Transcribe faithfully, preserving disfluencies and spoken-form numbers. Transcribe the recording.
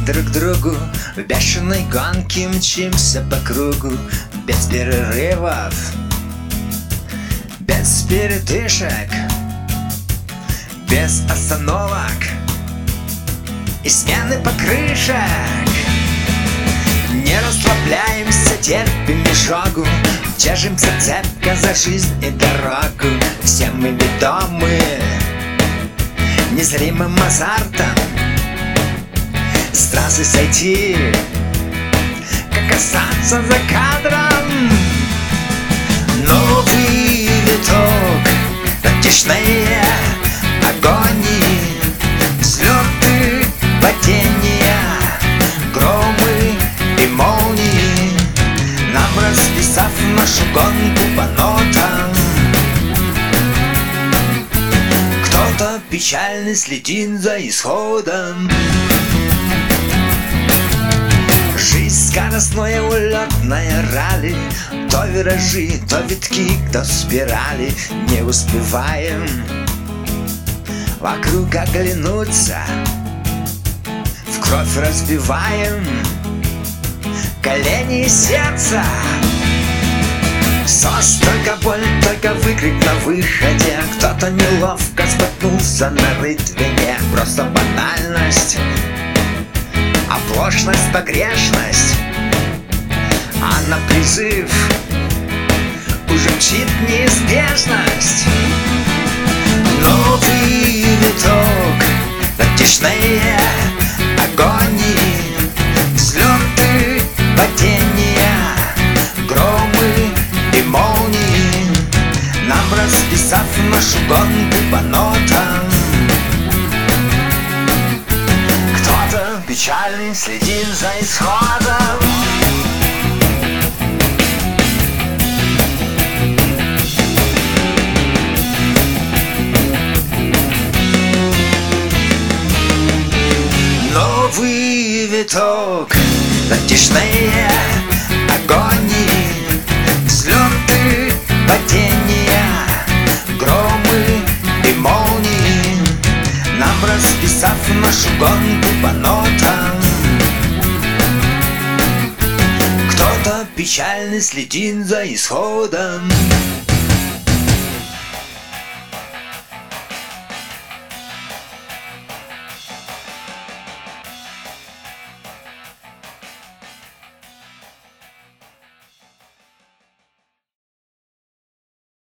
друг другу, в бешеной гонке мчимся по кругу, без перерывов, без передышек, без остановок и смены покрышек. Не расслабляемся, терпим изжогу, держимся цепко за жизнь и дорогу. Все мы ведомы незримым азартом с трассы сойти, как остаться за кадром. Новый виток, затишные агонии, взлеты, падения, громы и молнии, нам расписав нашу гонку по нотам. Кто-то печально следит за исходом. Жизнь скоростное улетное ралли, то виражи, то витки, то спирали. Не успеваем вокруг оглянуться, в кровь разбиваем колени и сердце. Сос, только боль, только выкрик на выходе. Кто-то неловко споткнулся на рытвине. Просто банальность, оплошность, погрешность, а на призыв уже мчит неизбежность. Новый виток, затишные агонии, взлеты, падения, громы и молнии, нам расписав нашу гонку по нотам. Кто-то печальный следит за исходом. Новый виток, затишные агонии, взлеты, падения, громы и молнии, нам расписав нашу гонку по нотам. Кто-то печально следит за исходом.